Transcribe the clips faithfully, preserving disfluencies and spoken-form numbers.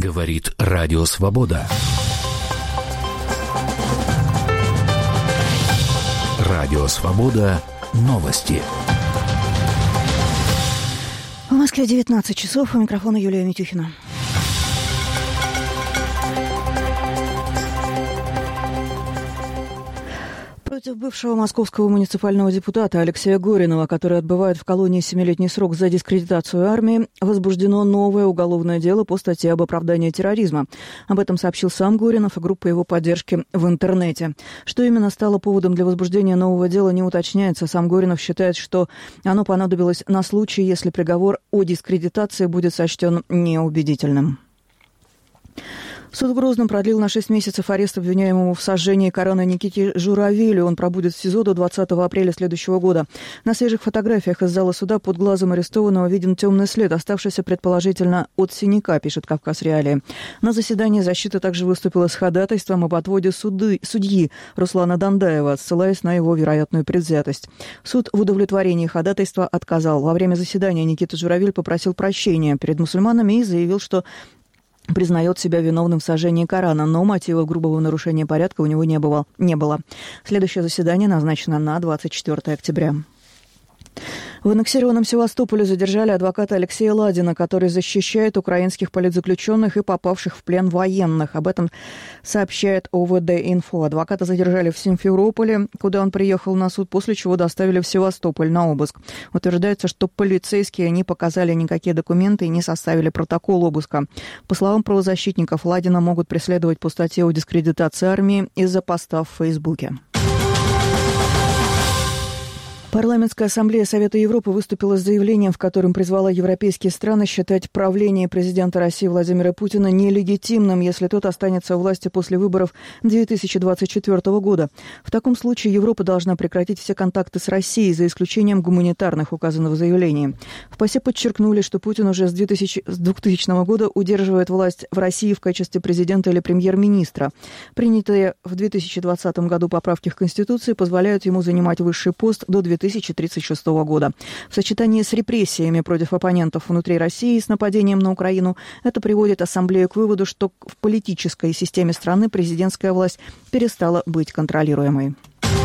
Говорит Радио Свобода. Радио Свобода. Новости. В Москве девятнадцать часов. У микрофона Юлия Митюхина. Против бывшего московского муниципального депутата Алексея Горинова, который отбывает в колонии семилетний срок за дискредитацию армии, возбуждено новое уголовное дело по статье об оправдании терроризма. Об этом сообщил сам Горинов и группа его поддержки в интернете. Что именно стало поводом для возбуждения нового дела, не уточняется. Сам Горинов считает, что оно понадобилось на случай, если приговор о дискредитации будет сочтен неубедительным. Суд в Грозном продлил на шесть месяцев арест обвиняемому в сожжении Корана Никите Журавелю. Он пробудет в СИЗО до двадцатого апреля следующего года. На свежих фотографиях из зала суда под глазом арестованного виден темный след, оставшийся предположительно от синяка, пишет «Кавказ Реалии». На заседании защита также выступила с ходатайством об отводе суды, судьи Руслана Дандаева, ссылаясь на его вероятную предвзятость. Суд в удовлетворении ходатайства отказал. Во время заседания Никита Журавель попросил прощения перед мусульманами и заявил, что признает себя виновным в сожжении Корана, но мотивов грубого нарушения порядка у него не было. не было. Следующее заседание назначено на двадцать четвёртое октября. В аннексированном Севастополе задержали адвоката Алексея Ладина, который защищает украинских политзаключенных и попавших в плен военных. Об этом сообщает о вэ дэ-инфо. Адвоката задержали в Симферополе, куда он приехал на суд, после чего доставили в Севастополь на обыск. Утверждается, что полицейские не показали никакие документы и не составили протокол обыска. По словам правозащитников, Ладина могут преследовать по статье о дискредитации армии из-за поста в Фейсбуке. Парламентская ассамблея Совета Европы выступила с заявлением, в котором призвала европейские страны считать правление президента России Владимира Путина нелегитимным, если тот останется у власти после выборов две тысячи двадцать четвёртого года. В таком случае Европа должна прекратить все контакты с Россией, за исключением гуманитарных, указано в заявлении. В ПАСЕ подчеркнули, что Путин уже с двухтысячного года удерживает власть в России в качестве президента или премьер-министра. Принятые в две тысячи двадцатом году поправки в Конституции позволяют ему занимать высший пост до две тысячи тридцать шестого года. В сочетании с репрессиями против оппонентов внутри России и с нападением на Украину это приводит Ассамблею к выводу, что в политической системе страны президентская власть перестала быть контролируемой.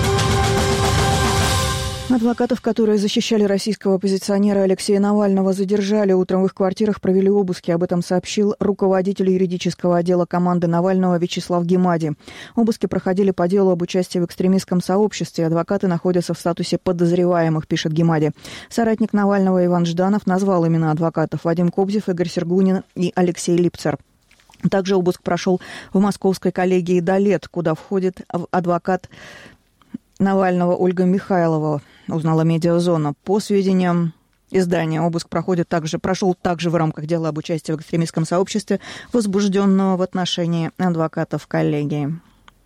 Адвокатов, которые защищали российского оппозиционера Алексея Навального, задержали. Утром в их квартирах провели обыски. Об этом сообщил руководитель юридического отдела команды Навального Вячеслав Гемади. Обыски проходили по делу об участии в экстремистском сообществе. Адвокаты находятся в статусе подозреваемых, пишет Гемади. Соратник Навального Иван Жданов назвал имена адвокатов: Вадим Кобзев, Игорь Сергунин и Алексей Липцер. Также обыск прошел в московской коллегии «Долет», куда входит адвокат Навального Ольга Михайлова, узнала «Медиазона». По сведениям издания, обыск проходит также, прошел также в рамках дела об участии в экстремистском сообществе, возбужденного в отношении адвокатов коллегии.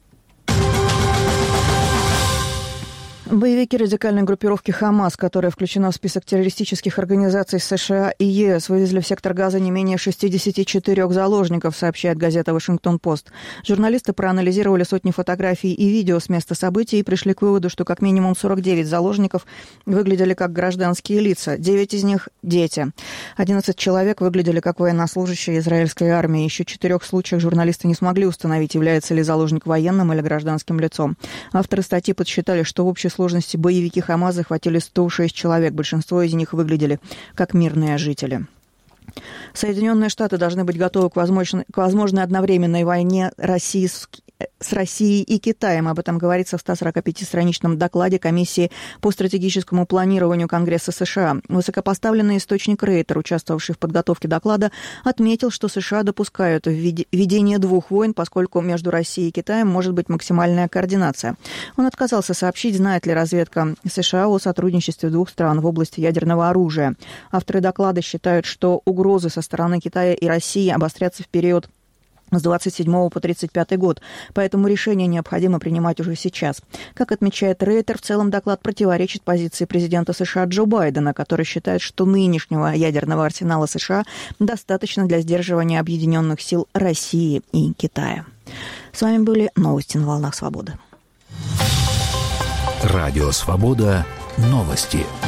Боевики радикальной группировки «Хамас», которая включена в список террористических организаций США и ЕС, вывезли в сектор Газа не менее шестьдесят четыре заложников, сообщает газета «Вашингтон-Пост». Журналисты проанализировали сотни фотографий и видео с места событий и пришли к выводу, что как минимум сорок девять заложников выглядели как гражданские лица. девять из них – дети. одиннадцать человек выглядели как военнослужащие израильской армии. Еще в четырех случаях журналисты не смогли установить, является ли заложник военным или гражданским лицом. Авторы статьи подсчитали, что в общей сложности В сложности боевики Хамас захватили сто шесть человек. Большинство из них выглядели как мирные жители. Соединенные Штаты должны быть готовы к возможной, к возможной одновременной войне России с, с Россией и Китаем. Об этом говорится в ста сорока пяти страничном докладе Комиссии по стратегическому планированию Конгресса США. Высокопоставленный источник Рейтер, участвовавший в подготовке доклада, отметил, что США допускают ведение двух войн, поскольку между Россией и Китаем может быть максимальная координация. Он отказался сообщить, знает ли разведка США о сотрудничестве двух стран в области ядерного оружия. Авторы доклада считают, что угрозы со стороны Китая и России обострятся в период с двадцать седьмого по тридцать пятый год, поэтому решение необходимо принимать уже сейчас. Как отмечает Рейтер, в целом доклад противоречит позиции президента США Джо Байдена, который считает, что нынешнего ядерного арсенала США достаточно для сдерживания объединенных сил России и Китая. С вами были новости на волнах свободы. Радио Свобода. Новости.